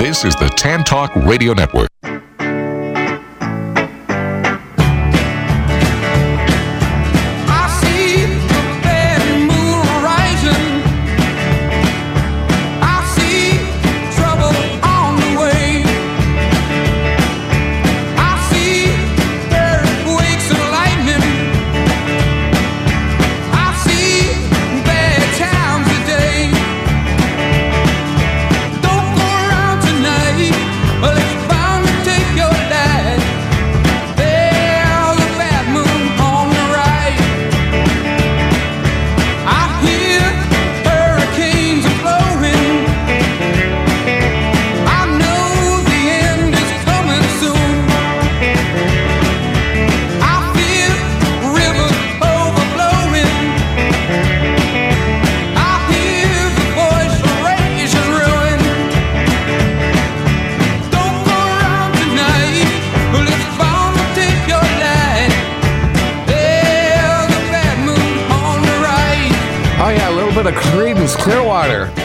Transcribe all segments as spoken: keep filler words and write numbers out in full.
This is the Tan Talk Radio Network. Clearwater.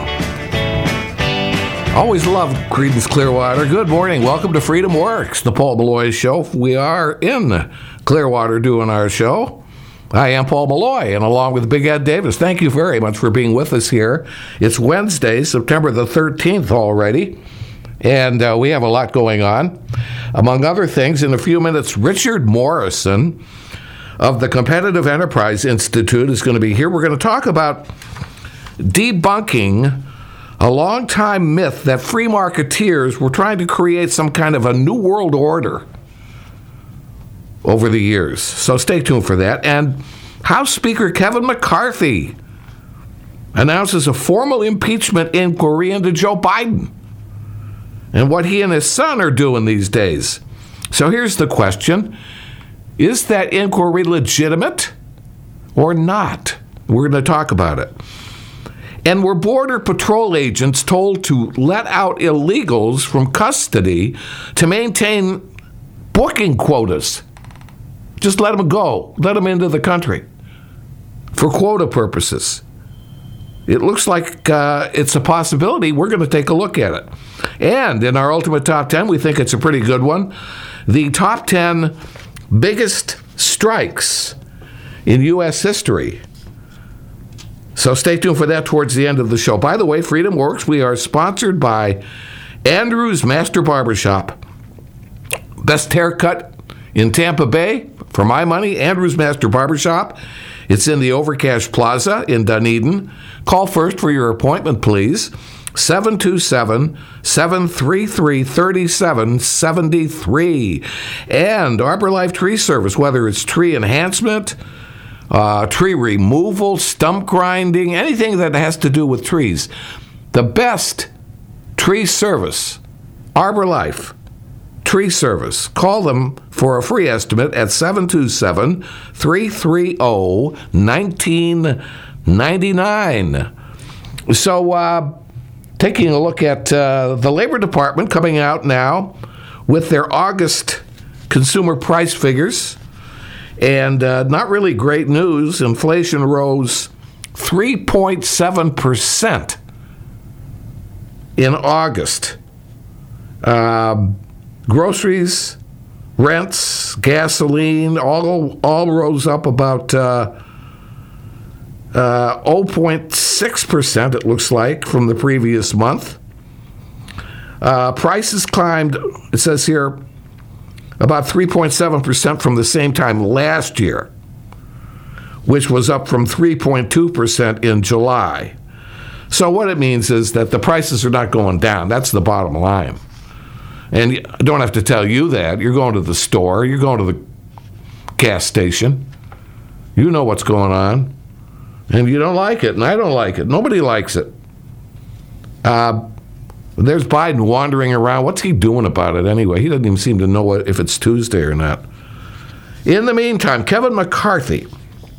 Always loved Creedence Clearwater. Good morning. Welcome to Freedom Works, the Paul Malloy Show. We are in Clearwater doing our show. I am Paul Malloy, and along with Big Ed Davis, thank you very much for being with us here. It's Wednesday, September the thirteenth already, and uh, we have a lot going on. Among other things, in a few minutes, Richard Morrison of the Competitive Enterprise Institute is going to be here. We're going to talk about debunking a long-time myth that free marketeers were trying to create some kind of a new world order over the years. So stay tuned for that. And House Speaker Kevin McCarthy announces a formal impeachment inquiry into Joe Biden and what he and his son are doing these days. So here's the question. Is that inquiry legitimate or not? We're going to talk about it. And were Border Patrol agents told to let out illegals from custody to maintain booking quotas? Just let them go. Let them into the country for quota purposes. It looks like uh, it's a possibility. We're going to take a look at it. And in our Ultimate Top ten, we think it's a pretty good one. The top ten biggest strikes in U S history. So stay tuned for that towards the end of the show. By the way, Freedom Works, we are sponsored by Andrew's Master Barbershop. Best haircut in Tampa Bay, for my money, Andrew's Master Barbershop. It's in the Overcash Plaza in Dunedin. Call first for your appointment, please. seven two seven, seven three three, three seven seven three. And Arbor Life Tree Service, whether it's tree enhancement, Uh, tree removal, stump grinding, anything that has to do with trees. The best tree service, Arbor Life Tree Service. Call them for a free estimate at seven two seven, three three zero, one nine nine nine. So, uh, taking a look at uh, the Labor Department coming out now with their August consumer price figures. And uh, not really great news. Inflation rose three point seven percent in August. Uh, groceries, rents, gasoline, all all rose up about uh, uh, zero point six percent, it looks like, from the previous month. Uh, prices climbed, it says here, about three point seven percent from the same time last year, which was up from three point two percent in July. So what it means is that the prices are not going down. That's the bottom line. And I don't have to tell you that. You're going to the store. You're going to the gas station. You know what's going on. And you don't like it, and I don't like it. Nobody likes it. Uh, There's Biden wandering around. What's he doing about it anyway? He doesn't even seem to know what, if it's Tuesday or not. In the meantime, Kevin McCarthy,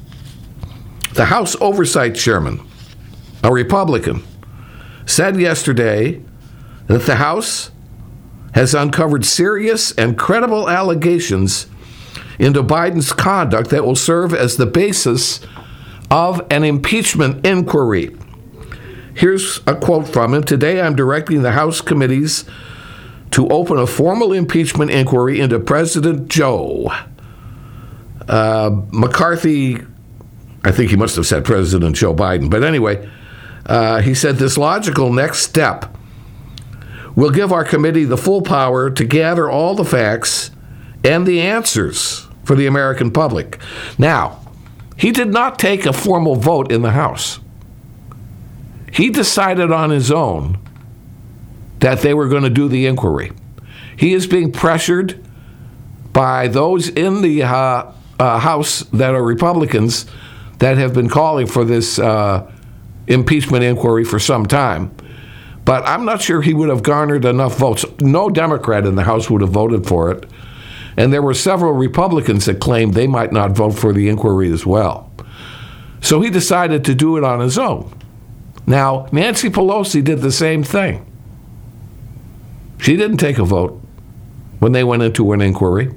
the House Oversight Chairman, a Republican, said yesterday that the House has uncovered serious and credible allegations into Biden's conduct that will serve as the basis of an impeachment inquiry. here's a quote from him. Today I'm directing the House committees to open a formal impeachment inquiry into President Joe. Uh, McCarthy, I think he must have said President Joe Biden, but anyway, uh, he said this logical next step will give our committee the full power to gather all the facts and the answers for the American public. Now, he did not take a formal vote in the House. He decided on his own that they were going to do the inquiry. He is being pressured by those in the uh, uh, House that are Republicans that have been calling for this uh, impeachment inquiry for some time. But I'm not sure he would have garnered enough votes. No Democrat in the House would have voted for it. And there were several Republicans that claimed they might not vote for the inquiry as well. So he decided to do it on his own. Now, Nancy Pelosi did the same thing. She didn't take a vote when they went into an inquiry.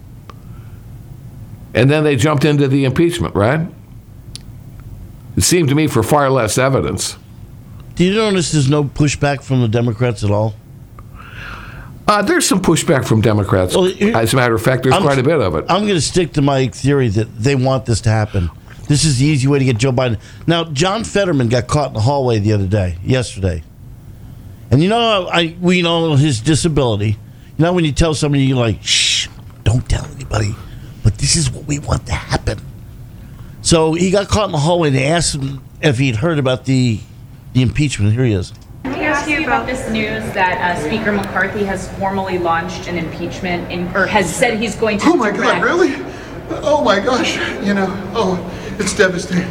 And then they jumped into the impeachment, right? It seemed to me for far less evidence. Do you notice there's no pushback from the Democrats at all? Uh, there's some pushback from Democrats. Well, here, As a matter of fact, there's I'm, quite a bit of it. I'm going to stick to my theory that they want this to happen. This is the easy way to get Joe Biden. Now, John Fetterman got caught in the hallway the other day, yesterday. And you know, I we know his disability. You know, when you tell somebody, you're like, shh, don't tell anybody. But this is what we want to happen. So he got caught in the hallway. They asked him if he'd heard about the, the impeachment. Here he is. Can I ask you about this news that uh, Speaker McCarthy has formally launched an impeachment in, or has said he's going to Oh my direct. God, really? Oh my gosh, you know, oh, it's devastating.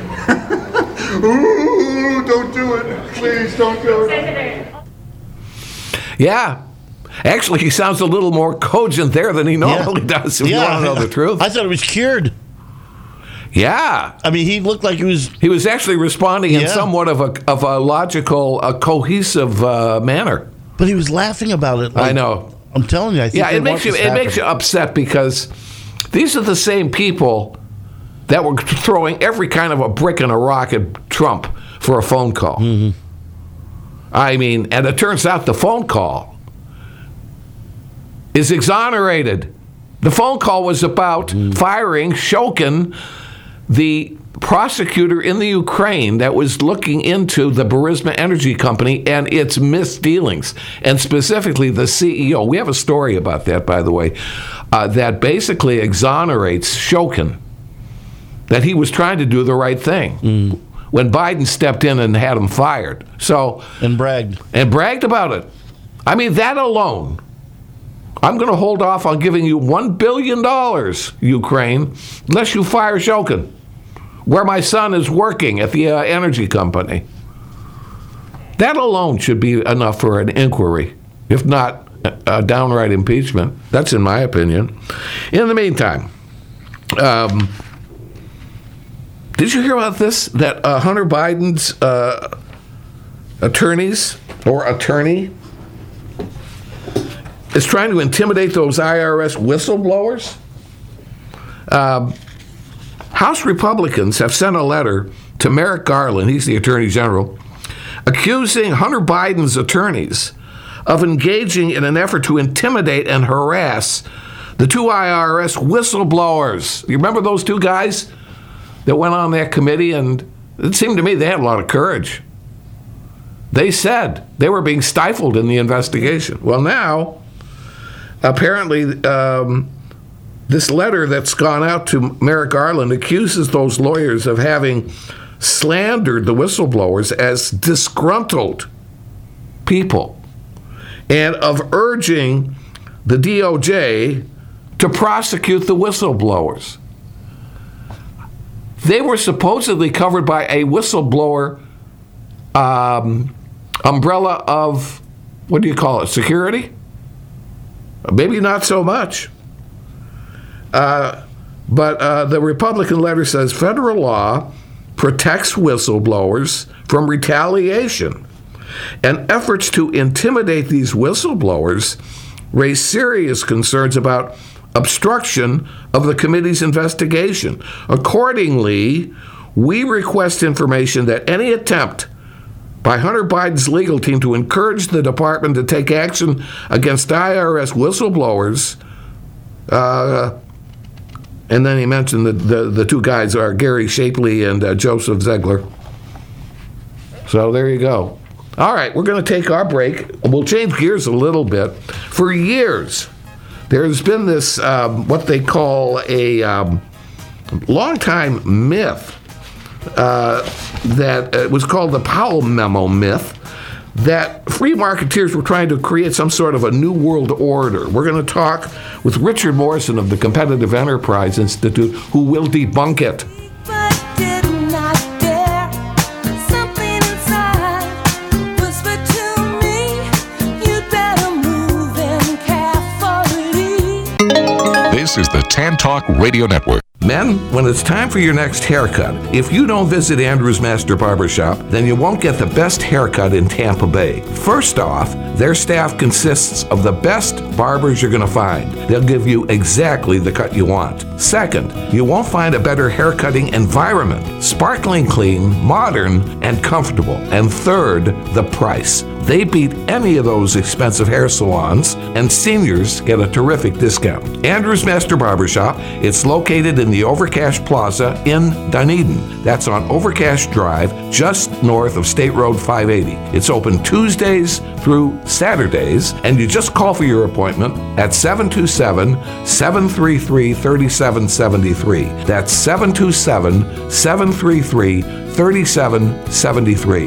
Ooh, don't do it. Please don't do it. Yeah. Actually, he sounds a little more cogent there than he normally yeah. does, if yeah. you want to know the truth. I thought it was cured. Yeah. I mean, he looked like he was... He was actually responding yeah. in somewhat of a of a logical, a cohesive uh, manner. But he was laughing about it. Like, I know. I'm telling you, I think Yeah, it makes you it happen. makes you upset because these are the same people that were throwing every kind of a brick and a rock at Trump for a phone call. Mm-hmm. I mean, and it turns out the phone call is exonerated. The phone call was about mm. firing Shokin, the prosecutor in the Ukraine that was looking into the Burisma Energy Company and its misdealings, and specifically the C E O. We have a story about that, by the way, uh, that basically exonerates Shokin, that he was trying to do the right thing mm. when Biden stepped in and had him fired. So and bragged. And bragged about it. I mean, that alone. I'm going to hold off on giving you one billion dollars, Ukraine, unless you fire Shokin, where my son is working at the uh, energy company. That alone should be enough for an inquiry, if not a downright impeachment. That's in my opinion. In the meantime, um, did you hear about this? That uh, Hunter Biden's uh, attorneys, or attorney, is trying to intimidate those I R S whistleblowers? Um, House Republicans have sent a letter to Merrick Garland, he's the Attorney General, accusing Hunter Biden's attorneys of engaging in an effort to intimidate and harass the two I R S whistleblowers. You remember those two guys that went on that committee? And it seemed to me they had a lot of courage. They said they were being stifled in the investigation. Well, now, apparently, um, this letter that's gone out to Merrick Garland accuses those lawyers of having slandered the whistleblowers as disgruntled people and of urging the D O J to prosecute the whistleblowers. They were supposedly covered by a whistleblower um, umbrella of, what do you call it, security? Maybe not so much. Uh, but uh, the Republican letter says federal law protects whistleblowers from retaliation, and efforts to intimidate these whistleblowers raise serious concerns about obstruction of the committee's investigation. Accordingly, we request information that any attempt by Hunter Biden's legal team to encourage the department to take action against I R S whistleblowers. Uh, and then he mentioned that the, the two guys are Gary Shapley and uh, Joseph Ziegler. So there you go. All right, we're going to take our break. We'll change gears a little bit. For years, there's been this, um, what they call a um, long-time myth uh, that uh, was called the Powell Memo myth, that free marketeers were trying to create some sort of a new world order. We're going to talk with Richard Morrison of the Competitive Enterprise Institute, who will debunk it. This is the Tan Talk Radio Network. Men, when it's time for your next haircut, if you don't visit Andrew's Master Barbershop, then you won't get the best haircut in Tampa Bay. First off, their staff consists of the best barbers you're going to find. They'll give you exactly the cut you want. Second, you won't find a better haircutting environment. Sparkling clean, modern, and comfortable. And third, the price. They beat any of those expensive hair salons, and seniors get a terrific discount. Andrew's Master Barbershop, it's located in the Overcash Plaza in Dunedin. That's on Overcash Drive, just north of State Road five eighty. It's open Tuesdays through Saturdays, and you just call for your appointment at seven two seven, seven three three, three seven seven three. That's seven two seven, seven three three, three seven seven three.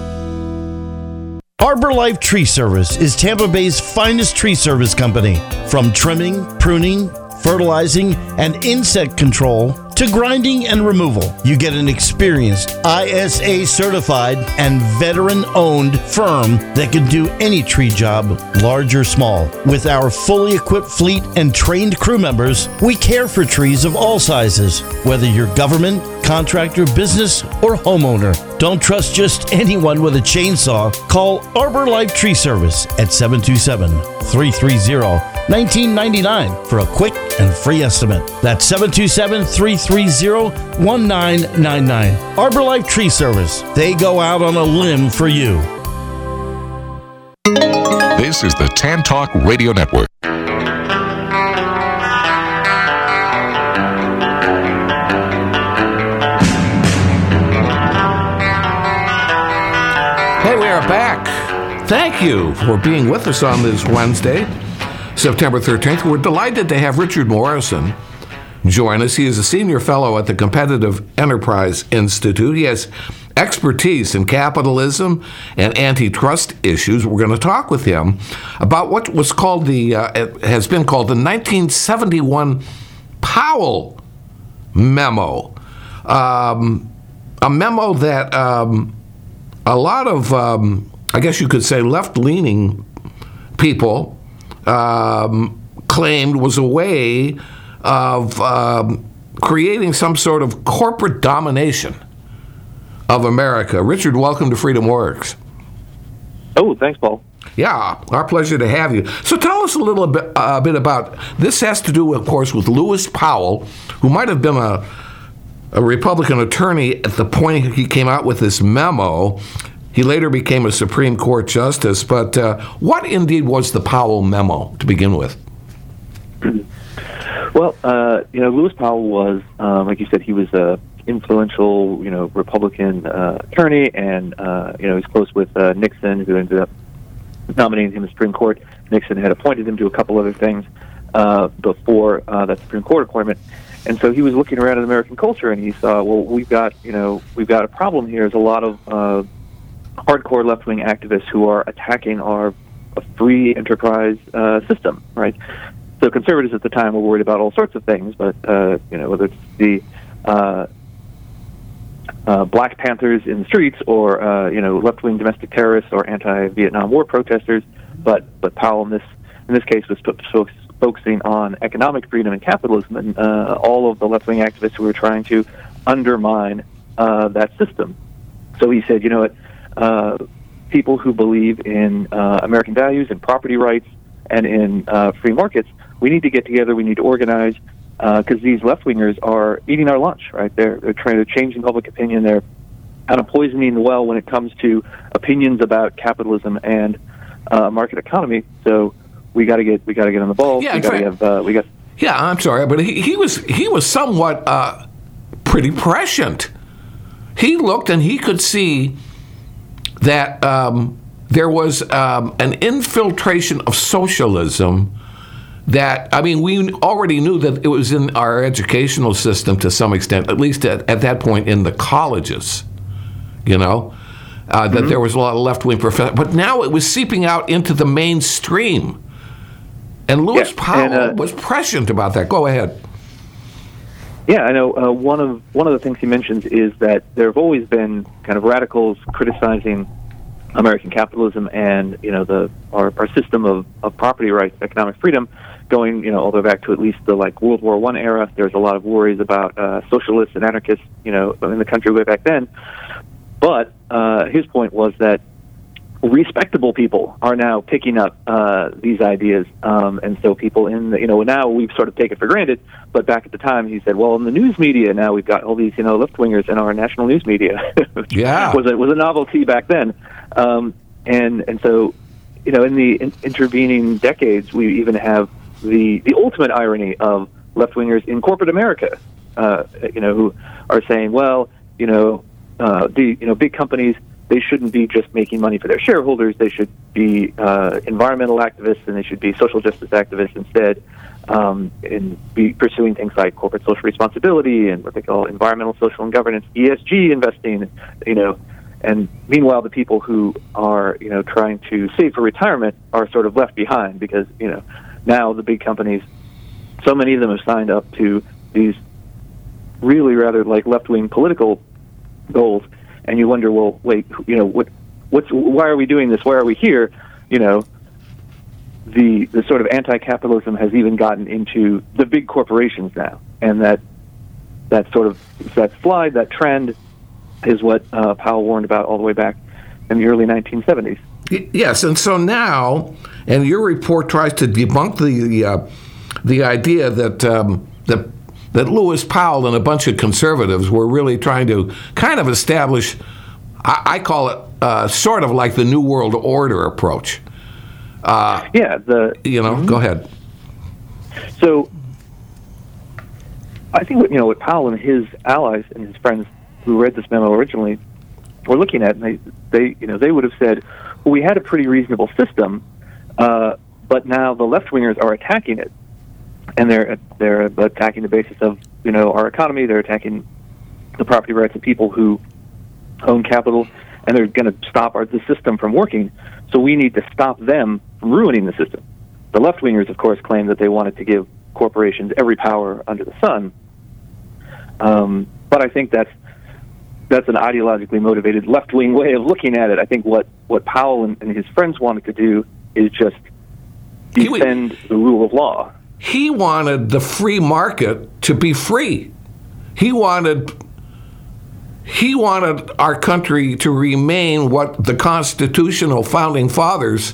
Arbor Life Tree Service is Tampa Bay's finest tree service company. From trimming, pruning, fertilizing, and insect control to grinding and removal, you get an experienced I S A certified and veteran owned firm that can do any tree job, large or small. With our fully equipped fleet and trained crew members, we care for trees of all sizes, whether you're government, contractor, business, or homeowner. Don't trust just anyone with a chainsaw. Call Arbor Life Tree Service at seven two seven, three three zero, one nine nine nine for a quick and free estimate. That's seven two seven, three three zero, one nine nine nine. Arbor Life Tree Service. They go out on a limb for you. This is the Tan Talk Radio Network. Hey, we are back. Thank you for being with us on this Wednesday, September thirteenth. We're delighted to have Richard Morrison join us. He is a senior fellow at the Competitive Enterprise Institute. He has expertise in capitalism and antitrust issues. We're going to talk with him about what was called the, uh, it has been called the nineteen seventy-one Powell Memo. Um, a memo that um, a lot of, um, I guess you could say, left-leaning people um, claimed was a way of um, creating some sort of corporate domination of America. Richard, welcome to Freedom Works. Oh, thanks, Paul. Yeah, our pleasure to have you. So tell us a little bit, uh, bit about, this has to do, of course, with Lewis Powell, who might have been a, a Republican attorney at the point he came out with this memo. He later became a Supreme Court justice, but uh, what indeed was the Powell Memo to begin with? Well, uh, you know, Lewis Powell was, um, like you said, he was a influential, you know, Republican uh, attorney, and uh, you know, he's close with uh, Nixon, who ended up nominating him to the Supreme Court. Nixon had appointed him to a couple other things uh, before uh, that Supreme Court appointment, and so he was looking around at American culture, and he saw, well, we've got, you know, we've got a problem here. There's a lot of uh, hardcore left-wing activists who are attacking our free enterprise uh, system, right? So conservatives at the time were worried about all sorts of things, but uh, you know, whether it's the uh, uh, Black Panthers in the streets, or uh, you know, left-wing domestic terrorists, or anti-Vietnam War protesters, but but Powell in this in this case was fo- focusing on economic freedom and capitalism, and uh, all of the left-wing activists who were trying to undermine uh, that system. So he said, you know what, uh, people who believe in uh, American values and property rights and in uh, free markets, we need to get together, we need to organize, because uh, these left-wingers are eating our lunch, right? They're, they're trying to change public opinion, they're kind of poisoning the well when it comes to opinions about capitalism and uh, market economy. So we got to get we got to get on the ball. Yeah, we got to have uh, we got. Yeah, I'm sorry, but he, he was he was somewhat uh, pretty prescient. He looked and he could see that um, there was um, an infiltration of socialism. That, I mean, we already knew that it was in our educational system to some extent, at least at, at that point in the colleges, you know, uh, that mm-hmm. there was a lot of left-wing professors. But now it was seeping out into the mainstream. And Lewis yeah, Powell and, uh, was prescient about that. Go ahead. Yeah, I know. Uh, one of one of the things he mentions is that there have always been kind of radicals criticizing American capitalism and, you know, the our, our system of, of property rights, economic freedom, going, you know, all the way back to at least the like World War One era. There's a lot of worries about uh, socialists and anarchists, you know, in the country way back then. But uh, his point was that respectable people are now picking up uh, these ideas, um, and so people in the, you know, now we've sort of taken it for granted. But back at the time, he said, well, in the news media now we've got all these, you know, left wingers in our national news media, which yeah. was a, was a novelty back then. Um, and and so, you know, in the in- intervening decades, we even have the the ultimate irony of left wingers in corporate America, uh, you know, who are saying, well, you know, uh, the you know big companies, they shouldn't be just making money for their shareholders. They should be uh, environmental activists, and they should be social justice activists instead, um, and be pursuing things like corporate social responsibility and what they call environmental, social, and governance, E S G investing, you know. And meanwhile, the people who are, you know, trying to save for retirement are sort of left behind because, you know, now the big companies, so many of them have signed up to these really rather like left-wing political goals. And you wonder, well, wait, you know, what, what's, why are we doing this? Why are we here? You know, the the sort of anti-capitalism has even gotten into the big corporations now, and that that sort of that slide, that trend, is what uh, Powell warned about all the way back in the early nineteen seventies. Yes, and so now, and your report tries to debunk the uh, the idea that um, that that Lewis Powell and a bunch of conservatives were really trying to kind of establish, I, I call it uh, sort of like the New World Order approach. Uh, yeah, the you know, mm-hmm. go ahead. So, I think what, you know what Powell and his allies and his friends who read this memo originally were looking at, and they, they you know, they would have said, well, we had a pretty reasonable system, uh, but now the left-wingers are attacking it, and they're they're attacking the basis of, you know, our economy. They're attacking the property rights of people who own capital, and they're going to stop our, the system from working. So we need to stop them from ruining the system. The left-wingers, of course, claim that they wanted to give corporations every power under the sun, um, but I think that's that's an ideologically motivated left-wing way of looking at it. I think what, what Powell and, and his friends wanted to do is just defend the rule of law. He wanted the free market to be free. He wanted he wanted our country to remain what the constitutional founding fathers,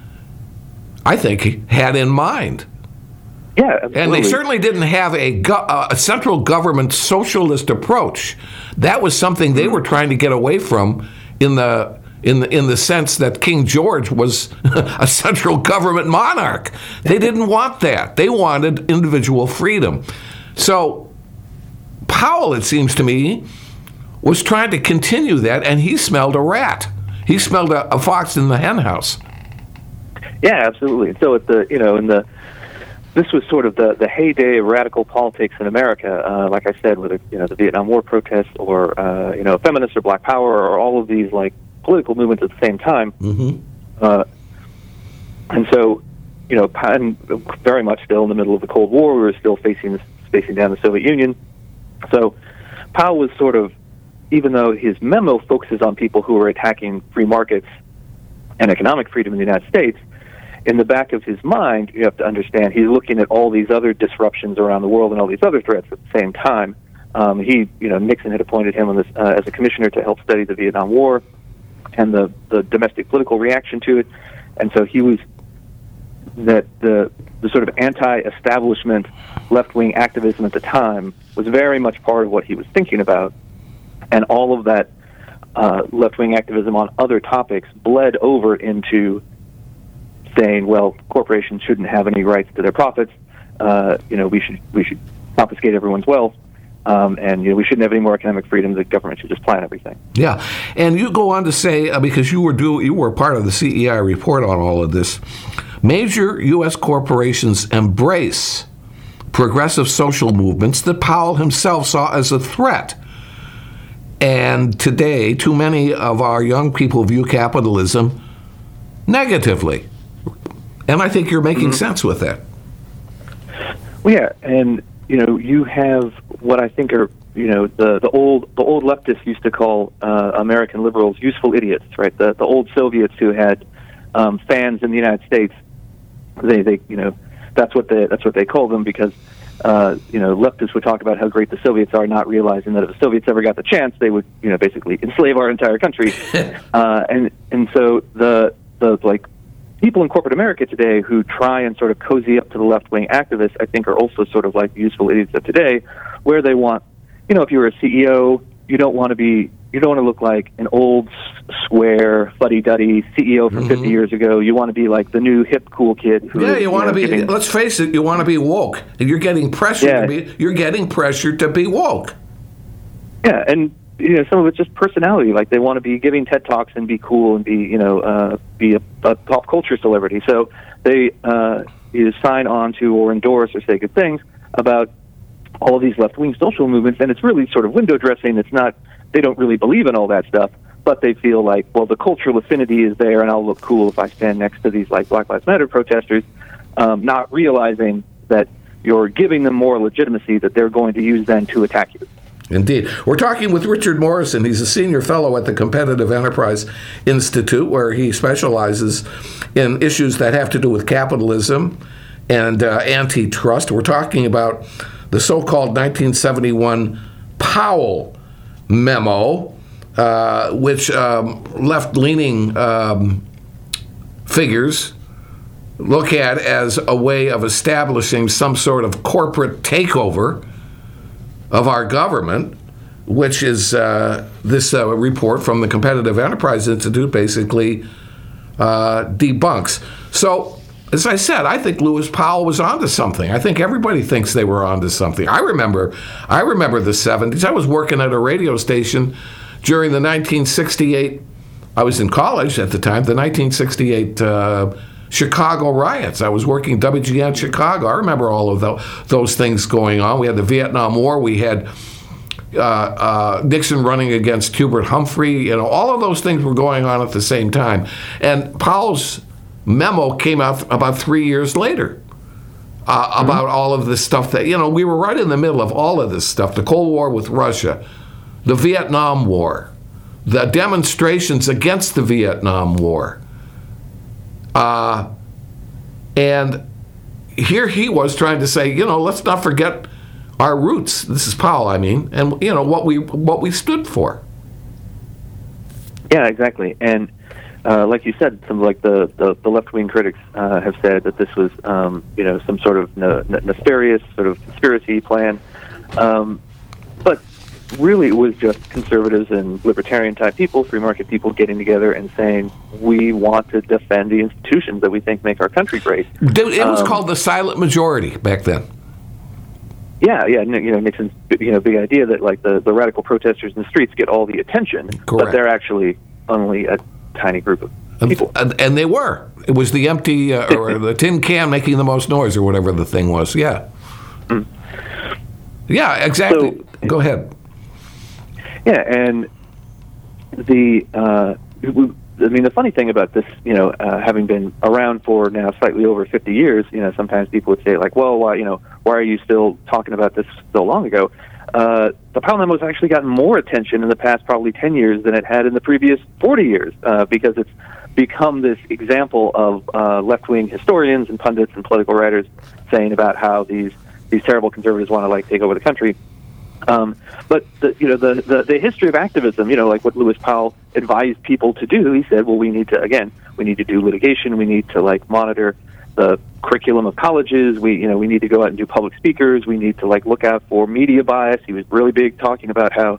I think, had in mind. Yeah, absolutely. And they certainly didn't have a, go- a central government socialist approach. That was something they were trying to get away from in the in the in the sense that King George was a central government monarch. They didn't want that. They wanted individual freedom. So Powell, it seems to me, was trying to continue that, and he smelled a rat. He smelled a, a fox in the hen house. Yeah, absolutely. So at the you know in the this was sort of the, the heyday of radical politics in America. Uh, like I said, whether you know the Vietnam War protests or uh, you know feminists or Black Power or all of these like political movements at the same time. Mm-hmm. Uh, and so, you know, and very much still in the middle of the Cold War, we were still facing facing down the Soviet Union. So Powell was sort of, even though his memo focuses on people who are attacking free markets and economic freedom in the United States, in the back of his mind, you have to understand he's looking at all these other disruptions around the world and all these other threats at the same time. Um, he, you know, Nixon had appointed him on this, uh, as a commissioner to help study the Vietnam War and the, the domestic political reaction to it, and so he was that the the sort of anti-establishment left-wing activism at the time was very much part of what he was thinking about, and all of that uh, left-wing activism on other topics bled over into saying, well, corporations shouldn't have any rights to their profits. Uh, you know, we should we should confiscate everyone's wealth, um, and you know, we shouldn't have any more economic freedom. The government should just plan everything. Yeah, and you go on to say, uh, because you were do you were part of the C E I report on all of this, major U S corporations embrace progressive social movements that Powell himself saw as a threat. And today, too many of our young people view capitalism negatively. And I think you're making mm-hmm. sense with that. Well, yeah, and you know, you have what I think are, you know, the, the old the old leftists used to call uh, American liberals useful idiots, right? The the old Soviets who had um, fans in the United States. They they you know that's what they that's what they called them because uh, you know leftists would talk about how great the Soviets are, not realizing that if the Soviets ever got the chance, they would you know basically enslave our entire country. uh, and and so the the like. People in corporate America today who try and sort of cozy up to the left-wing activists, I think, are also sort of like the useful idiots of today, where they want, you know, if you're a C E O, you don't want to be, you don't want to look like an old, square, fuddy-duddy C E O from mm-hmm. fifty years ago. You want to be like the new hip, cool kid. Who yeah, is, you want know, to be. giving, let's face it, you want to be woke, and you're getting pressure yeah. to be. You're getting pressure to be woke. Yeah, and. You know, some of it's just personality. Like they want to be giving TED Talks and be cool and be, you know, uh, be a, a pop culture celebrity. So they uh, either sign on to or endorse or say good things about all of these left-wing social movements. And it's really sort of window dressing. It's not, they don't really believe in all that stuff, but they feel like, well, the cultural affinity is there and I'll look cool if I stand next to these like Black Lives Matter protesters, um, not realizing that you're giving them more legitimacy that they're going to use then to attack you. Indeed. We're talking with Richard Morrison. He's a senior fellow at the Competitive Enterprise Institute, where he specializes in issues that have to do with capitalism and uh, antitrust. We're talking about the so-called nineteen seventy-one Powell memo, uh, which um, left-leaning um, figures look at as a way of establishing some sort of corporate takeover of our government, which is uh, this uh, report from the Competitive Enterprise Institute basically uh, debunks. So, as I said, I think Lewis Powell was onto something. I think everybody thinks they were onto something. I remember, I remember the seventies. I was working at a radio station during the nineteen sixty-eight. I was in college at the time. The nineteen sixty-eight. Uh, Chicago riots. I was working W G N Chicago. I remember all of the, those things going on. We had the Vietnam War. We had uh, uh, Nixon running against Hubert Humphrey. You know, all of those things were going on at the same time. And Powell's memo came out about three years later uh, mm-hmm. about all of this stuff that, you know, we were right in the middle of all of this stuff. The Cold War with Russia, the Vietnam War, the demonstrations against the Vietnam War. Uh, and here he was trying to say, you know, let's not forget our roots. This is Powell, I mean, and you know what we what we stood for. Yeah, exactly. And uh, like you said, some like the, the, the left wing critics uh, have said that this was, um, you know, some sort of ne- nefarious sort of conspiracy plan. Um, but really, it was just conservatives and libertarian type people, free market people, getting together and saying we want to defend the institutions that we think make our country great. It was um, called the silent majority back then. Yeah, yeah, you know, Nixon's you know big idea that like the, the radical protesters in the streets get all the attention, Correct. But they're actually only a tiny group of people. And, and they were. It was the empty uh, or the tin can making the most noise, or whatever the thing was. Yeah. Mm. Yeah, exactly. So, Go ahead. Yeah, and the uh, I mean the funny thing about this, you know, uh, having been around for now slightly over fifty years, you know, sometimes people would say like, well, why, you know, why are you still talking about this so long ago? Uh, the Powell memo has actually gotten more attention in the past probably ten years than it had in the previous forty years, uh, because it's become this example of uh, left-wing historians and pundits and political writers saying about how these these terrible conservatives want to like take over the country. Um, but the, you know the, the the history of activism, you know, like what Lewis Powell advised people to do. He said, well, we need to again, we need to do litigation. We need to like monitor the curriculum of colleges. We you know we need to go out and do public speakers. We need to like look out for media bias. He was really big talking about how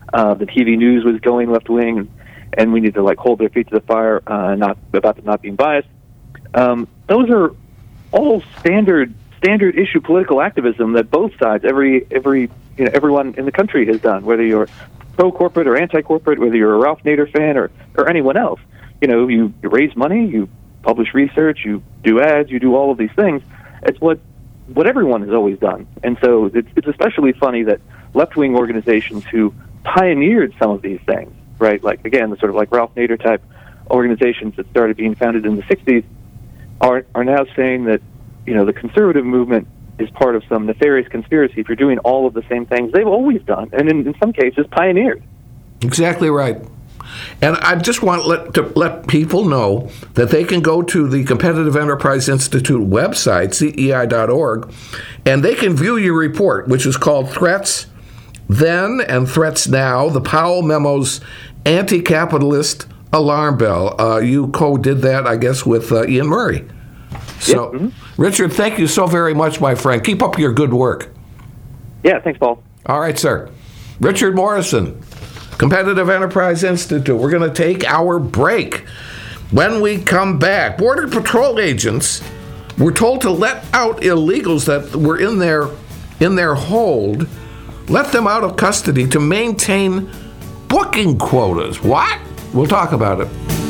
uh, the T V news was going left wing, and we need to like hold their feet to the fire, uh, not about them not being biased. Um, those are all standard standard issue political activism that both sides, every every you know everyone in the country has done, whether you're pro corporate or anti corporate, whether you're a Ralph Nader fan or or anyone else. You know, you, you raise money, you publish research, you do ads, you do all of these things. It's what what everyone has always done. And so it's, it's especially funny that left-wing organizations who pioneered some of these things, right, like, again, the sort of like Ralph Nader-type organizations that started being founded in the sixties, are are now saying that, you know, the conservative movement is part of some nefarious conspiracy for doing all of the same things they've always done, and in, in some cases pioneered. Exactly right. And I just want let, to let people know that they can go to the Competitive Enterprise Institute website, C E I dot org, and they can view your report, which is called Threats Then and Threats Now, the Powell Memo's Anti-Capitalist Alarm Bell. Uh, you co-did that, I guess, with uh, Ian Murray. So, yep. mm-hmm. Richard, thank you so very much, my friend. Keep up your good work. Yeah, thanks, Paul. All right, sir. Richard Morrison, Competitive Enterprise Institute. We're going to take our break. When we come back, Border Patrol agents were told to let out illegals that were in their in their hold, let them out of custody to maintain booking quotas. What? We'll talk about it.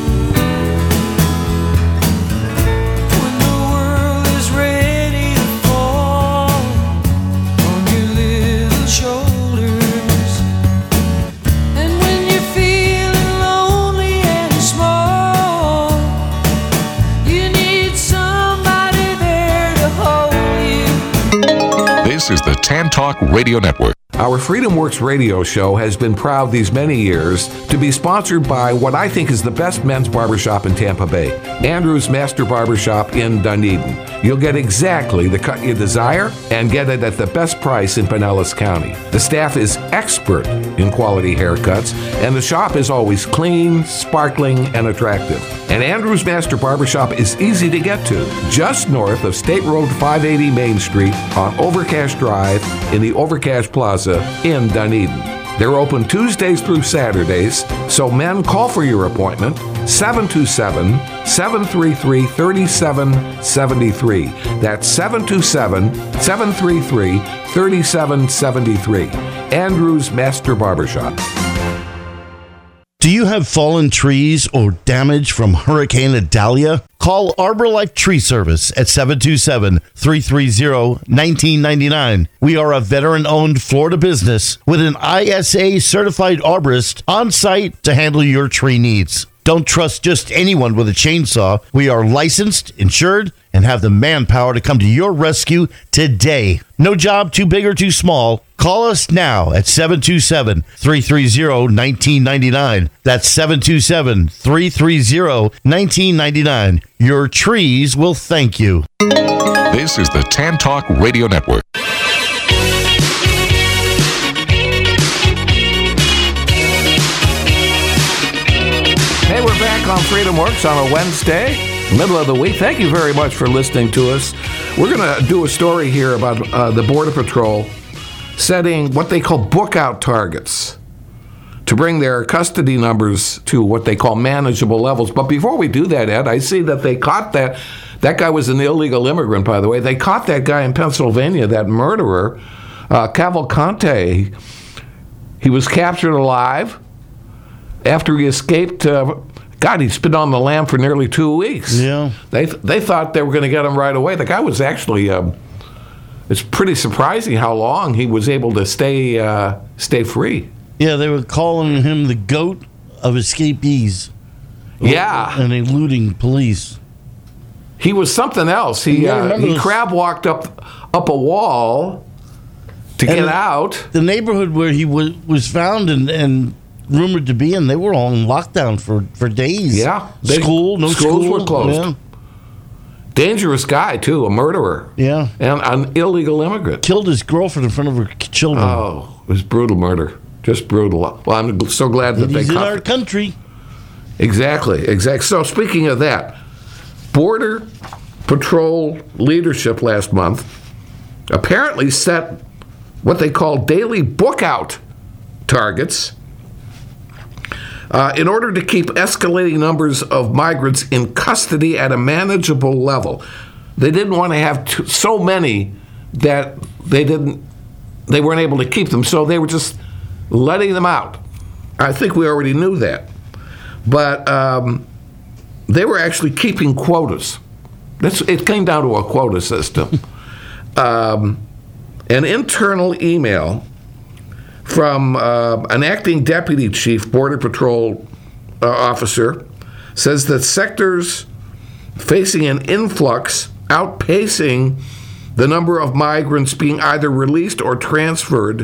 This is the Tan Talk Radio Network. Our FreedomWorks radio show has been proud these many years to be sponsored by what I think is the best men's barbershop in Tampa Bay, Andrew's Master Barbershop in Dunedin. You'll get exactly the cut you desire and get it at the best price in Pinellas County. The staff is expert in quality haircuts, and the shop is always clean, sparkling, and attractive. And Andrew's Master Barbershop is easy to get to, just north of State Road five eighty Main Street on Overcash Drive in the Overcash Plaza in Dunedin. They're open Tuesdays through Saturdays, so men, call for your appointment, seven two seven, seven three three, three seven seven three. That's seven two seven, seven three three, three seven seven three. Andrew's Master Barbershop. Do you have fallen trees or damage from Hurricane Idalia? Call Arbor Life Tree Service at seven two seven, three three zero, one nine nine nine. We are a veteran-owned Florida business with an I S A-certified arborist on site to handle your tree needs. Don't trust just anyone with a chainsaw. We are licensed, insured, and have the manpower to come to your rescue today. No job too big or too small. Call us now at seven two seven, three three zero, one nine nine nine. That's seven two seven, three three zero, one nine nine nine. Your trees will thank you. This is the Tan Talk Radio Network. Hey, we're back on FreedomWorks on a Wednesday, middle of the week. Thank you very much for listening to us. We're going to do a story here about uh, the Border Patrol setting what they call book-out targets to bring their custody numbers to what they call manageable levels. But before we do that, Ed, I see that they caught that. That guy was an illegal immigrant, by the way. They caught that guy in Pennsylvania, that murderer, uh, Cavalcante. He was captured alive after he escaped. Uh, God, he's been on the lam for nearly two weeks. Yeah. They they thought they were going to get him right away. The guy was actually... Uh, It's pretty surprising how long he was able to stay uh, stay free. Yeah, they were calling him the goat of escapees. Yeah. And eluding police. He was something else. He uh, he crab walked up up a wall to and get out. The neighborhood where he was was found and, and rumored to be in, they were all in lockdown for, for days. Yeah. They, school, no schools school. were closed. Yeah. Dangerous guy, too, a murderer. Yeah. And an illegal immigrant. Killed his girlfriend in front of her children. Oh, it was brutal murder. Just brutal. Well, I'm so glad that and they he's in caught our it. country. Exactly, exactly. So speaking of that, Border Patrol leadership last month apparently set what they call daily book-out targets Uh, in order to keep escalating numbers of migrants in custody at a manageable level, they didn't want to have t- so many that they didn't, they weren't able to keep them, so they were just letting them out. I think we already knew that, but um, they were actually keeping quotas. That's, it came down to a quota system. um, an internal email from uh, an acting deputy chief Border Patrol uh, officer says that sectors facing an influx outpacing the number of migrants being either released or transferred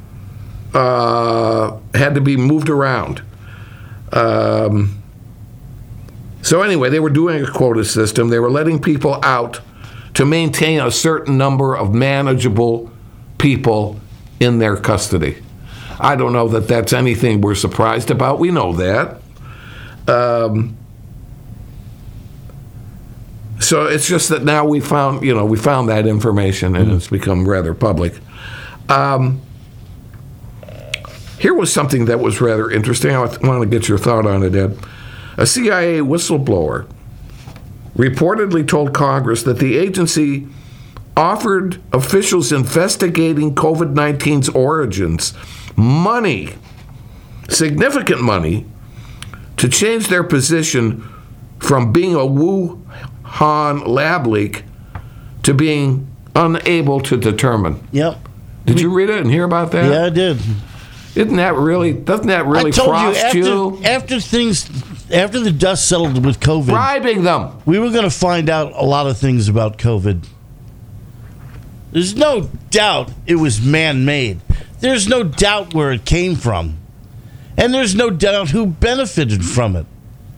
uh, had to be moved around. Um, so anyway, they were doing a quota system. They were letting people out to maintain a certain number of manageable people in their custody. I don't know that that's anything we're surprised about. We know that. Um, so it's just that now we found, you know, we found that information and mm-hmm. it's become rather public. Um, here was something that was rather interesting. I want to get your thought on it, Ed. A C I A whistleblower reportedly told Congress that the agency offered officials investigating covid nineteen's origins money, significant money, to change their position from being a Wuhan lab leak to being unable to determine. Yep. Did you read it and hear about that? Yeah, I did. Isn't that really, doesn't that really I told frost you, after, you? after things, after the dust settled with COVID, Bribing them. we were going to find out a lot of things about COVID. There's no doubt it was man-made. There's no doubt where it came from. And there's no doubt who benefited from it.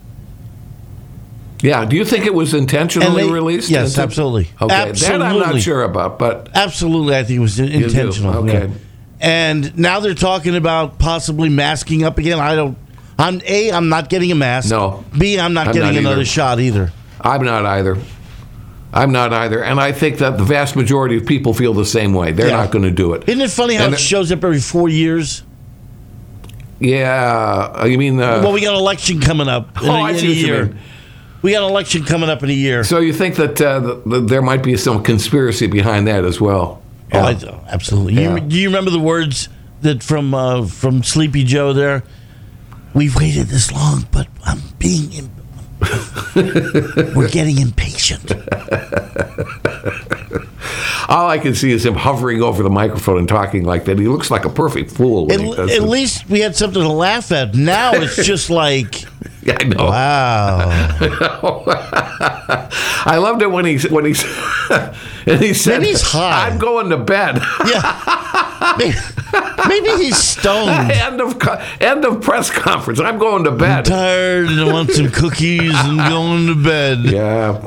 Yeah, do you think it was intentionally they, released? Yes, absolutely. Okay, absolutely. that I'm not sure about, but... Absolutely, I think it was intentional. Okay. Yeah. And now they're talking about possibly masking up again. I don't... I'm A, I'm not getting a mask. No. B, I'm not I'm getting not another either. shot either. I'm not either. I'm not either. And I think that the vast majority of people feel the same way. They're Yeah. not going to do it. Isn't it funny how And it shows up every four years? Yeah. You mean... Uh, Well, we got an election coming up in oh, a, I in see a what you year. mean. We got an election coming up in a year. So you think that uh, the, the, there might be some conspiracy behind that as well? Oh, Yeah. I, absolutely. Yeah. You, do you remember the words that from uh, from Sleepy Joe there? We've waited this long, but I'm being... Imp- We're getting impatient. All I can see is him hovering over the microphone and talking like that. He looks like a perfect fool when At, he does at it. least we had something to laugh at. Now it's just like, Yeah, I know. wow. I loved it when he when he and he said, Maybe he's high. "I'm going to bed." Yeah. Maybe, maybe he's stoned. end of co- end of press conference. I'm going to I'm bed. tired and I want some cookies and going to bed. Yeah.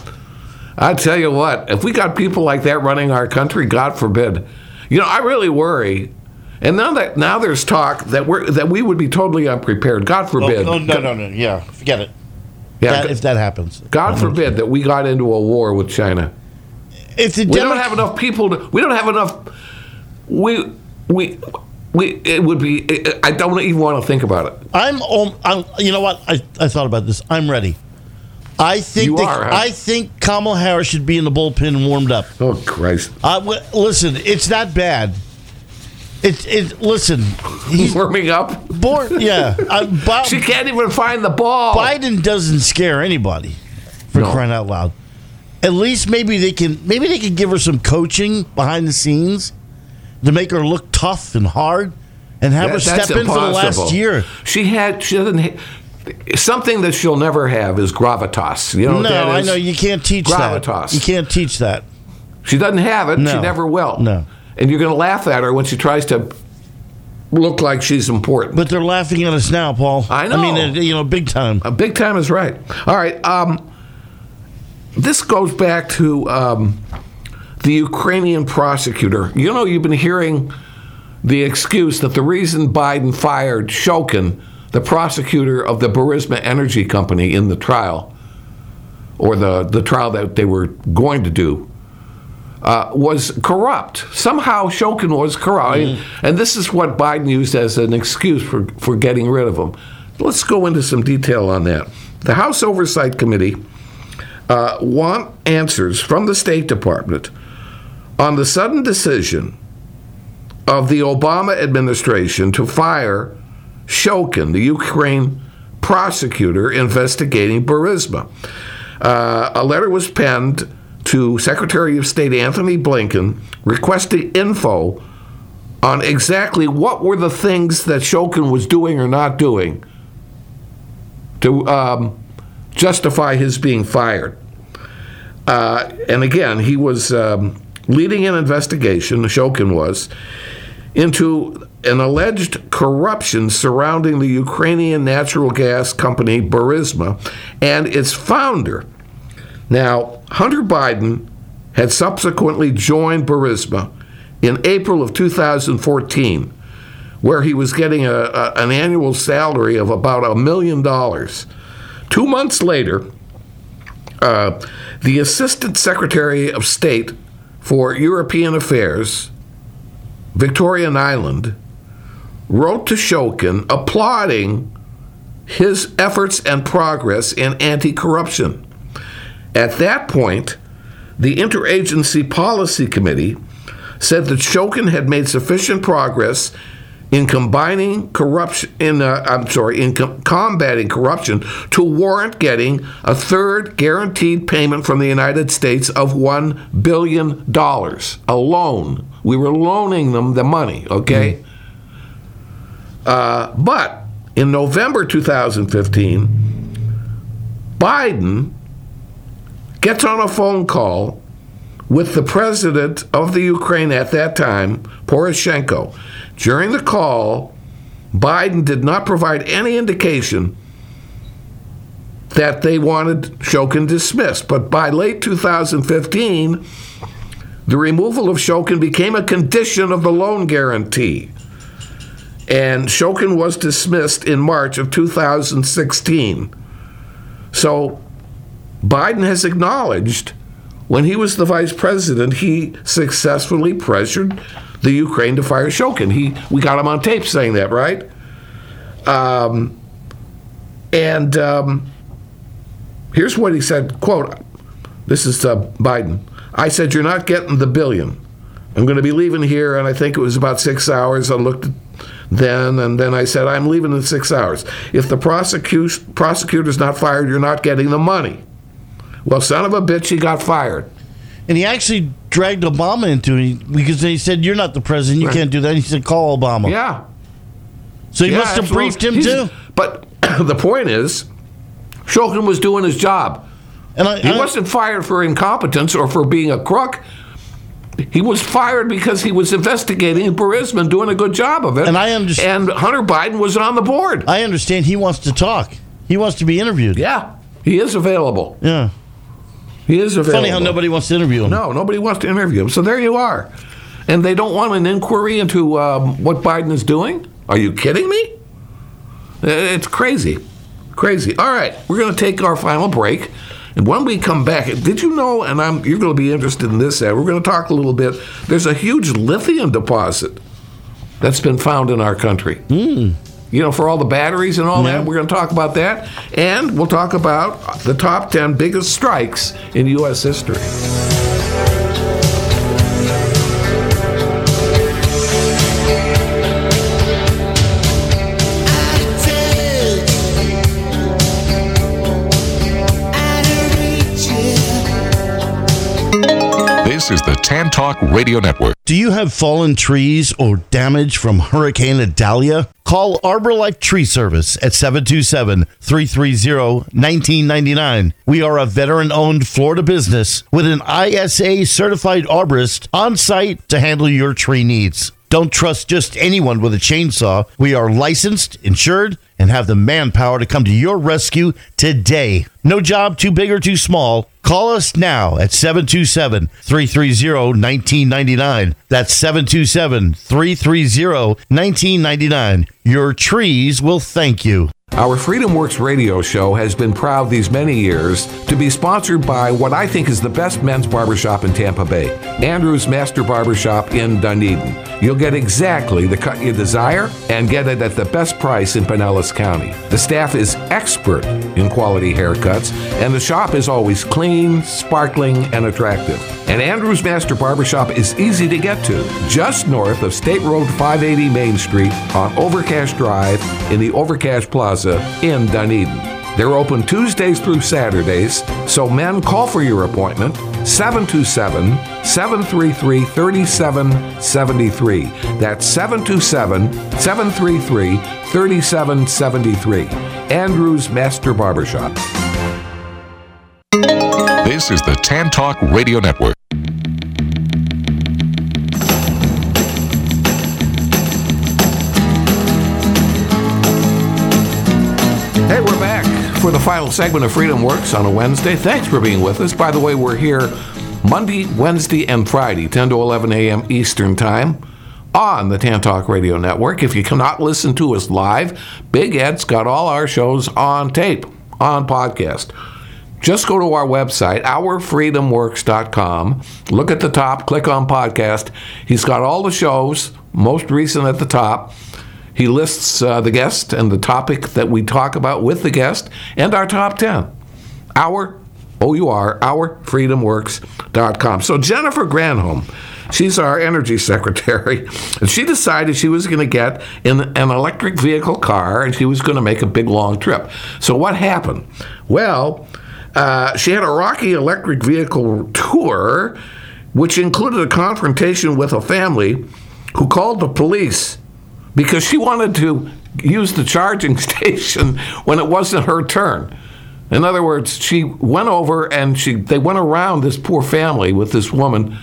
I tell you what, if we got people like that running our country, God forbid. You know, I really worry. And now that now there's talk that we're that we would be totally unprepared. God Oh, forbid. oh, no, no, no. Yeah, forget it. Yeah, That- if that happens. God forbid that we got into a war with China. If the We Demo- don't have enough people to. We don't have enough. We we we. It would be. I don't even want to think about it. I'm, um, I'm. You know what? I, I thought about this. I'm ready. I think You that, are, huh? I think Kamala Harris should be in the bullpen and warmed up. Oh Christ! Uh, w- listen, it's not bad. It it. Listen, he's Warming up. bored. Yeah, uh, Bob, She can't even find the ball. Biden doesn't scare anybody. For No. crying out loud. At least maybe they can maybe they can give her some coaching behind the scenes to make her look tough and hard, and have her That- step that's in for the impossible. last year. She had. She doesn't. Ha- something that she'll never have is gravitas. You know No, what that I is? know you can't teach Gravitas. that. You can't teach that. She doesn't have it. She No. never will. No. And you're going to laugh at her when she tries to look like she's important. But they're laughing at us now, Paul. I know. I mean, uh, you know, big time. Uh, big time is right. All right. Um, this goes back to um, the Ukrainian prosecutor. You know, you've been hearing the excuse that the reason Biden fired Shokin, the prosecutor of the Burisma Energy Company in the trial, or the, the trial that they were going to do, uh, was corrupt. Somehow Shokin was corrupt. Mm-hmm. And this is what Biden used as an excuse for, for getting rid of him. let's go into some detail on that. The House Oversight Committee uh, want answers from the State Department on the sudden decision of the Obama administration to fire Shokin, the Ukraine prosecutor investigating Burisma. Uh, a letter was penned to Secretary of State Anthony Blinken requesting info on exactly what were the things that Shokin was doing or not doing to um, justify his being fired. Uh, and again, he was um, leading an investigation, Shokin was, into an alleged corruption surrounding the Ukrainian natural gas company Burisma and its founder. Now, Hunter Biden had subsequently joined Burisma in April of two thousand fourteen, where he was getting a, a, an annual salary of about a million dollars. Two months later, uh, the Assistant Secretary of State for European Affairs, Victoria Nyland, wrote to Shokin applauding his efforts and progress in anti-corruption. At that point, the Interagency Policy Committee said that Shokin had made sufficient progress in combining corruption, in uh, I'm sorry, in com- combating corruption to warrant getting a third guaranteed payment from the United States of one billion dollars, a loan. We were loaning them the money, okay? Mm. Uh, but in November two thousand fifteen, Biden gets on a phone call with the president of the Ukraine at that time, Poroshenko. During the call, Biden did not provide any indication that they wanted Shokin dismissed. But by late two thousand fifteen, the removal of Shokin became a condition of the loan guarantee. And Shokin was dismissed in March of two thousand sixteen. So Biden has acknowledged when he was the vice president, he successfully pressured the Ukraine to fire Shokin. He, we got him on tape saying that, right? Um, and um, here's what he said, quote, this is uh, Biden. I said, you're not getting the billion. I'm going to be leaving here, and I think it was about six hours. I looked at then, and then I said, I'm leaving in six hours. If the prosecu- prosecutor's not fired, you're not getting the money. Well, son of a bitch, he got fired. And he actually dragged Obama into it because they said, you're not the president, you right. can't do that. And he said, call Obama. Yeah. So he yeah, must have absolutely. briefed him, He's, too. But the point is, Shokin was doing his job. And I, he I, wasn't fired for incompetence or for being a crook. He was fired because he was investigating Burisma and doing a good job of it. And I understand. And Hunter Biden was on the board. I understand he wants to talk. He wants to be interviewed. Yeah, he is available. Yeah. He is available. Funny how nobody wants to interview him. No, nobody wants to interview him. So there you are. And they don't want an inquiry into um, what Biden is doing? Are you kidding me? It's crazy. Crazy. All right, we're going to take our final break. And when we come back, did you know, and I'm, you're going to be interested in this, Ed, we're going to talk a little bit, there's a huge lithium deposit that's been found in our country. Mm. You know, for all the batteries and all yeah. that, we're going to talk about that. And we'll talk about the top ten biggest strikes in U S history. This is the Tan Talk Radio Network. Do you have fallen trees or damage from Hurricane Idalia? Call Arbor Life Tree Service at seven two seven, three three zero, one nine nine nine. We are a veteran-owned Florida business with an I S A-certified arborist on site to handle your tree needs. Don't trust just anyone with a chainsaw. We are licensed, insured, and have the manpower to come to your rescue today. No job too big or too small. Call us now at seven two seven, three three zero, one nine nine nine. That's seven two seven, three three zero, one nine nine nine. Your trees will thank you. Our Freedom Works radio show has been proud these many years to be sponsored by what I think is the best men's barbershop in Tampa Bay, Andrew's Master Barbershop in Dunedin. You'll get exactly the cut you desire and get it at the best price in Pinellas County. The staff is expert in quality haircuts, and the shop is always clean, sparkling, and attractive. And Andrew's Master Barbershop is easy to get to, just north of State Road five eighty Main Street on Overcash Drive in the Overcash Plaza in Dunedin. They're open Tuesdays through Saturdays, so men, call for your appointment, seven two seven, seven three three, three seven seven three. That's seven two seven, seven three three, three seven seven three. Andrew's Master Barbershop. This is the Tan Talk Radio Network. Hey, we're back for the final segment of Freedom Works on a Wednesday. Thanks for being with us. By the way, we're here Monday, Wednesday, and Friday, ten to eleven a.m. Eastern Time on the Tan Talk Radio Network. If you cannot listen to us live, Big Ed's got all our shows on tape, on podcast. Just go to our website, our freedom works dot com. Look at the top, click on podcast. He's got all the shows, most recent at the top. He lists uh, the guest and the topic that we talk about with the guest and our top ten. Our, O U R, our freedom works dot com. So Jennifer Granholm, she's our energy secretary, and she decided she was going to get in an electric vehicle car and she was going to make a big, long trip. So what happened? Well, uh, she had a rocky electric vehicle tour, which included a confrontation with a family who called the police because she wanted to use the charging station when it wasn't her turn. In other words, she went over and she they went around this poor family with this woman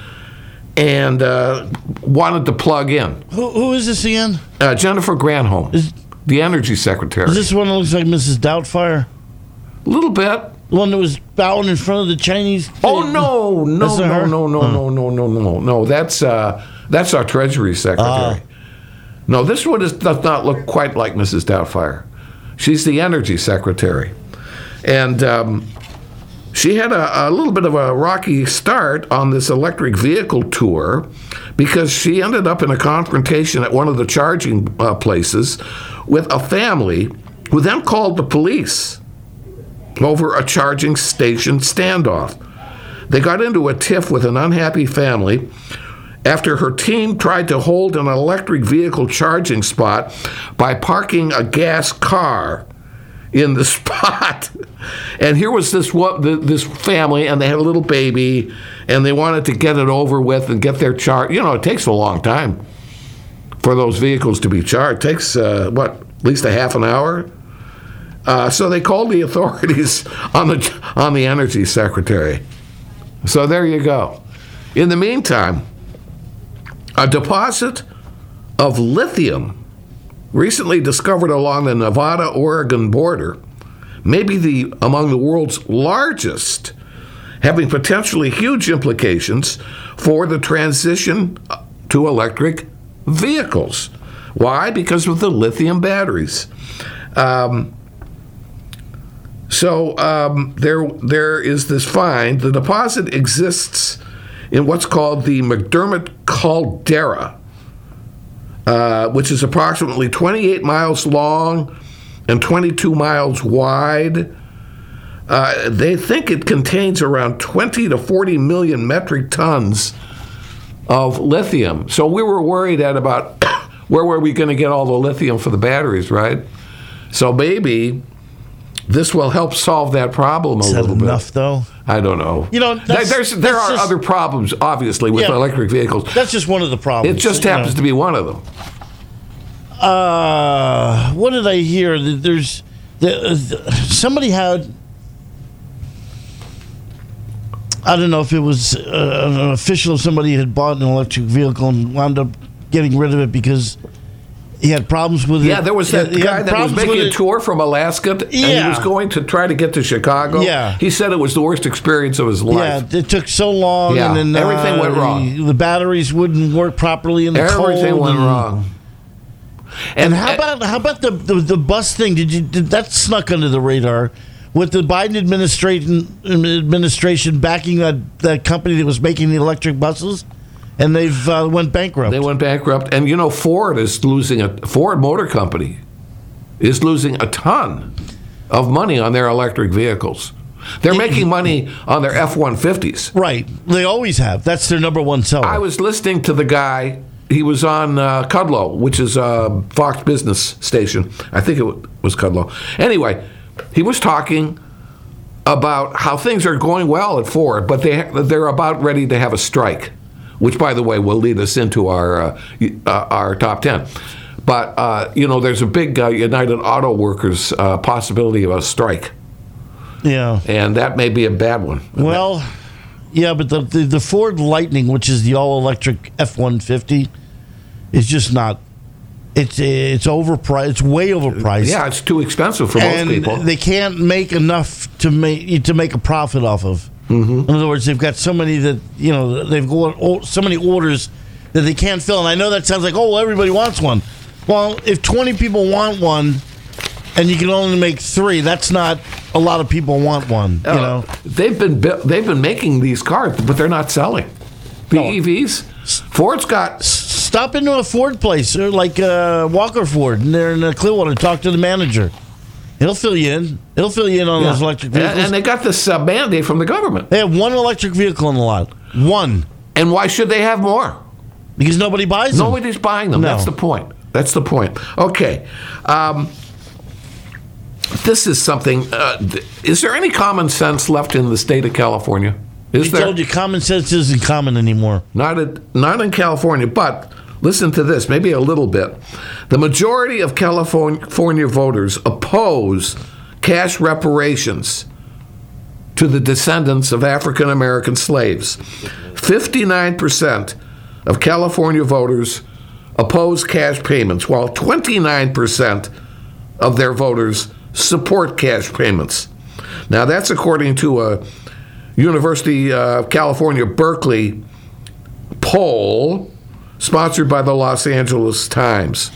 and uh, wanted to plug in. Who, who is this again? Uh, Jennifer Granholm, Is, the energy secretary. is this the one that looks like Missus Doubtfire? A little bit. The one that was bowing in front of the Chinese? Oh, no, no, That's not no, her? no, no, Oh. no, no, no, no, no. That's, uh, that's our Treasury secretary. Ah. No, this one is, does not look quite like Missus Doubtfire. She's the energy secretary. And um, she had a, a little bit of a rocky start on this electric vehicle tour because she ended up in a confrontation at one of the charging uh, places with a family who then called the police over a charging station standoff. They got into a tiff with an unhappy family after her team tried to hold an electric vehicle charging spot by parking a gas car in the spot. And here was this this family, and they had a little baby, and they wanted to get it over with and get their charge. You know, it takes a long time for those vehicles to be charged. It takes, uh, what, at least a half an hour? Uh, so they called the authorities on the on the energy secretary. So there you go. In the meantime, a deposit of lithium recently discovered along the Nevada-Oregon border may be the among the world's largest, having potentially huge implications for the transition to electric vehicles. Why? Because of the lithium batteries. Um, So um, there, there is this find. The deposit exists in what's called the McDermott Caldera, uh, which is approximately twenty-eight miles long and twenty-two miles wide. Uh, they think it contains around twenty to forty million metric tons of lithium. So we were worried at about where were we going to get all the lithium for the batteries, right? So maybe this will help solve that problem a Is that little bit. enough, though? I don't know. You know, There- that's- there's, there that's are just- other problems, obviously, with Yeah. electric vehicles. That's just one of the problems. It just you happens know. to be one of them. Uh, what did I hear? That There's the, the, somebody had. I don't know if it was uh, an official of somebody had bought an electric vehicle and wound up getting rid of it because he had problems with it. Yeah, there was that He had guy that was problems making with a it. tour from Alaska, t- and he Yeah. was going to try to get to Chicago. Yeah. He said it was the worst experience of his life. Yeah, it took so long, Yeah, and then everything uh, went wrong. The, the batteries wouldn't work properly in the cold. Everything went and- wrong. And how about how about the, the the bus thing? Did you did that snuck under the radar with the Biden administration administration backing that, that company that was making the electric buses, and they've uh, went bankrupt. They went bankrupt, and you know Ford is losing a Ford Motor Company is losing a ton of money on their electric vehicles. They're making money on their F one fifties. Right, they always have. That's their number one seller. I was listening to the guy. He was on uh, Kudlow, which is a Fox Business station. I think it was Kudlow. Anyway, he was talking about how things are going well at Ford, but they they're about ready to have a strike, which, by the way, will lead us into our uh, uh, our top ten. But uh, you know, there's a big uh, United Auto Workers uh, possibility of a strike. Yeah, and that may be a bad one. Well, yeah, but the the, the Ford Lightning, which is the all electric F one fifty. Is just not. It's it's overpriced. It's way overpriced. Yeah, it's too expensive for and most people. They can't make enough to make to make a profit off of. Mm-hmm. In other words, they've got so many that you know they've got so many orders that they can't fill. And I know that sounds like, oh, well, everybody wants one. Well, if twenty people want one, and you can only make three, that's not a lot of people want one. You uh, know, they've been they've been making these cars, but they're not selling. The no. E Vs. Ford's got. Stop into a Ford place, or like uh, Walker Ford, and they're in uh, Clearwater. Talk to the manager. He'll fill you in. He'll fill you in on yeah. those electric vehicles. And, and they got this uh, mandate from the government. They have one electric vehicle in the lot. One. And why should they have more? Because nobody buys them. Nobody's buying them. No. That's the point. That's the point. Okay. Um, this is something. Uh, is there any common sense left in the state of California? Is I there? told you common sense isn't common anymore. Not at, not in California, but listen to this, maybe a little bit. The majority of California voters oppose cash reparations to the descendants of African American slaves. fifty-nine percent of California voters oppose cash payments, while twenty-nine percent of their voters support cash payments. Now, that's according to a University of California, Berkeley poll sponsored by the Los Angeles Times.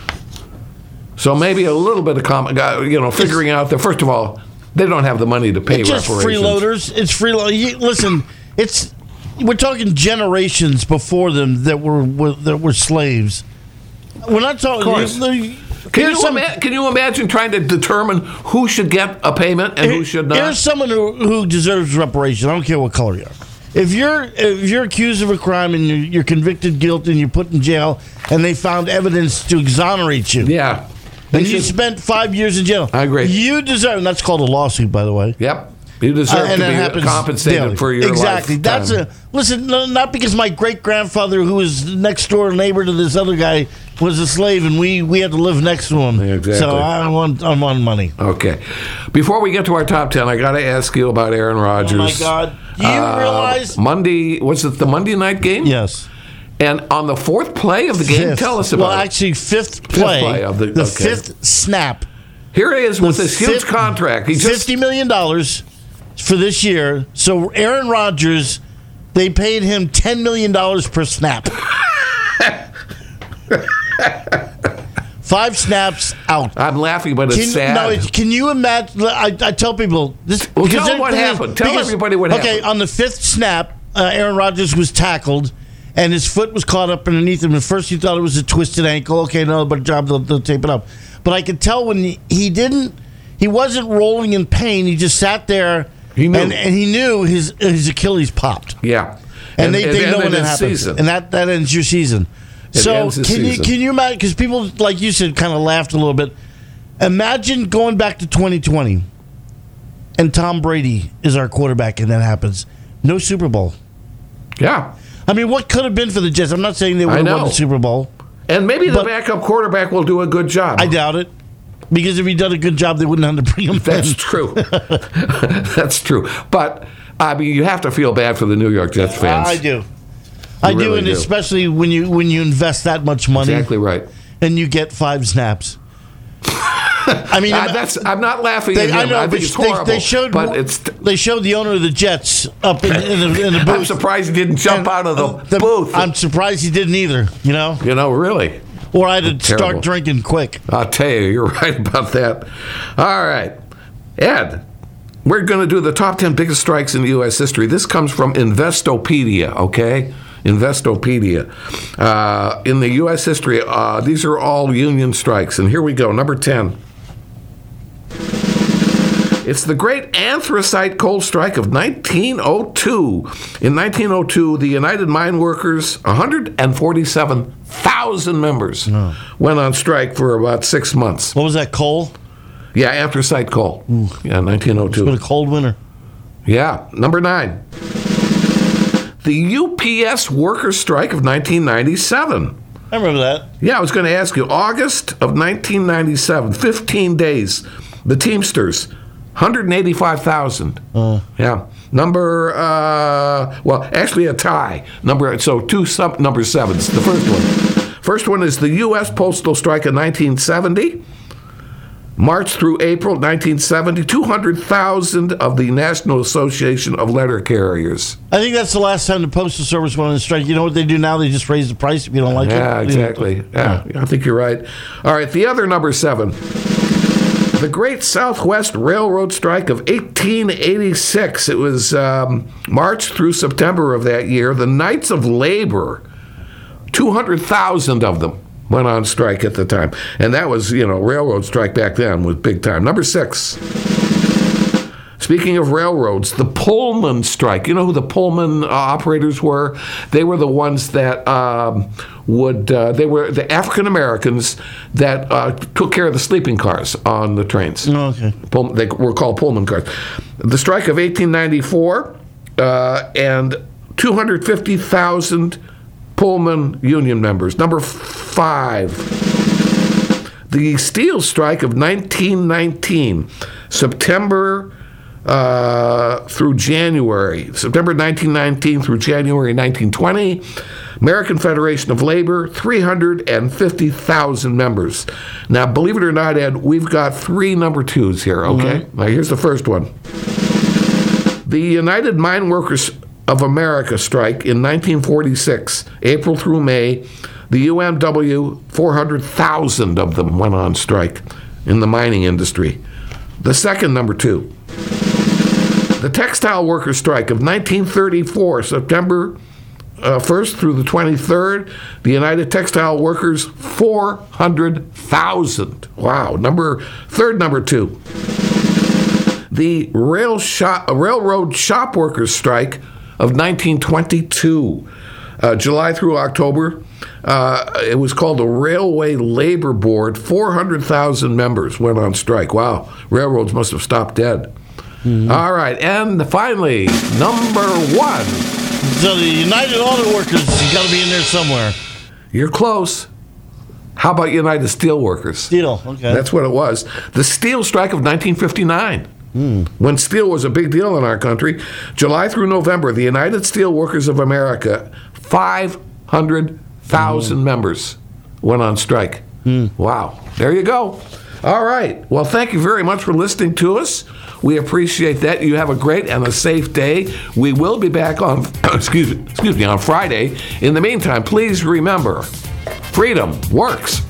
So maybe a little bit of common, you know, figuring out that, first of all, they don't have the money to pay it's just reparations. Freeloaders. It's freeloaders. Listen, it's we're talking generations before them that were, were that were slaves. We're not talking. Can you, some, ima- can you imagine trying to determine who should get a payment and here, who should not? Here's someone who, who deserves reparation. I don't care what color you are. If you're if you're accused of a crime and you're, you're convicted guilty and you're put in jail and they found evidence to exonerate you, yeah, and you spent five years in jail, I agree. You deserve, and that's called a lawsuit, by the way. Yep. You deserve uh, to be compensated daily. For your exactly. life. That's a listen. No, not because my great grandfather, who was next door neighbor to this other guy, was a slave, and we, we had to live next to him. Exactly. So I want I want money. Okay. Before we get to our top ten, I got to ask you about Aaron Rodgers. Oh my God! Do you uh, realize Monday was it the Monday night game? Yes. And on the fourth play of the game, fifth. tell us about well, it. Well, actually, fifth play. Fifth play of the, the okay. fifth snap. Here it is with the this huge fifth, contract. He Fifty just, million dollars. For this year, so Aaron Rodgers, they paid him ten million dollars per snap. Five snaps out. I'm laughing, but it's can, sad. No, it, can you imagine? I, I tell people this. Well, tell them what happened. Tell because, everybody what okay, happened. Okay, on the fifth snap, uh, Aaron Rodgers was tackled, and his foot was caught up underneath him. At first, he thought it was a twisted ankle. Okay, no, but job they'll, they'll tape it up. But I could tell when he, he didn't. He wasn't rolling in pain. He just sat there. He knew. And, and he knew his his Achilles popped. Yeah. And, and they, they and know when that happens. Season. And that, that ends your season. It so ends can season. you can you imagine, because people, like you said, kind of laughed a little bit. Imagine going back to twenty twenty and Tom Brady is our quarterback and that happens. No Super Bowl. Yeah. I mean, what could have been for the Jets? I'm not saying they would have won the Super Bowl. And maybe the backup quarterback will do a good job. I doubt it. Because if he'd done a good job, they wouldn't have to bring him That's in. true. That's true. But, I mean, you have to feel bad for the New York Jets fans. I do. I you do, really and do. especially when you when you invest that much money. Exactly right. And you get five snaps. I mean, uh, that's. I'm not laughing they, at him. I know, I think it's they, horrible. They showed, but it's. They showed the owner of the Jets up in, in, the, in the booth. I'm surprised he didn't jump and, out of the, uh, the booth. I'm surprised he didn't either. You know. You know, really. Or I had to Terrible. start drinking quick. I'll tell you, you're right about that. All right. Ed, we're going to do the top ten biggest strikes in U S history. This comes from Investopedia, okay? Investopedia. Uh, in the U S history, uh, these are all union strikes. And here we go. Number ten. It's the Great Anthracite Coal Strike of nineteen oh two. In nineteen oh two, the United Mine Workers, one hundred forty-seven thousand members, No. went on strike for about six months. What was that, coal? Yeah, anthracite coal. Yeah, nineteen oh It's been two. a cold winter. Yeah, number nine. The U P S workers' strike of nineteen ninety-seven. I remember that. Yeah, I was going to ask you. August of nineteen ninety-seven, fifteen days. The Teamsters, one hundred eighty-five thousand. Uh, Yeah. Number, uh, well, actually a tie. Number, so two sub, number sevens. The first one. First one is the U S Postal Strike of nineteen seventy. March through April nineteen seventy, two hundred thousand of the National Association of Letter Carriers. I think that's the last time the Postal Service went on strike. You know what they do now? They just raise the price if you don't like Yeah, it. exactly. Yeah, I think you're right. All right, the other number seven. The Great Southwest Railroad Strike of eighteen eighty-six. It was um, March through September of that year. The Knights of Labor, two hundred thousand of them went on strike at the time. And that was, you know, railroad strike back then was big time. Number six. Speaking of railroads, the Pullman strike. You know who the Pullman uh, operators were? They were the ones that um, would, uh, they were the African Americans that uh, took care of the sleeping cars on the trains. Oh, okay. Pull, they were called Pullman cars. The strike of eighteen ninety-four uh, and two hundred fifty thousand Pullman union members. Number five. The steel strike of nineteen nineteen, September uh, through January. September nineteen nineteen through January nineteen twenty. American Federation of Labor, three hundred fifty thousand members. Now, believe it or not, Ed, we've got three number twos here, okay? Mm-hmm. Now, here's the first one. The United Mine Workers of America strike in nineteen forty-six, April through May. The U M W, four hundred thousand of them went on strike in the mining industry. The second number two. The Textile Workers Strike of nineteen thirty-four, September uh, first through the twenty-third. The United Textile Workers, four hundred thousand. Wow. Number third number two. The rail shop, Railroad Shop Workers Strike of nineteen twenty-two, uh, July through October. Uh, it was called the Railway Labor Board. four hundred thousand members went on strike. Wow. Railroads must have stopped dead. Mm-hmm. All right. And finally, number one. So the United Auto Workers has got to be in there somewhere. You're close. How about United Steelworkers? Steel, okay. That's what it was. The steel strike of nineteen fifty-nine. Mm. When steel was a big deal in our country. July through November, the United Steelworkers of America, five hundred thousand mm. members went on strike. Mm. Wow. There you go. All right. Well, thank you very much for listening to us. We appreciate that. You have a great and a safe day. We will be back on, excuse me, excuse me, on Friday. In the meantime, please remember, freedom works.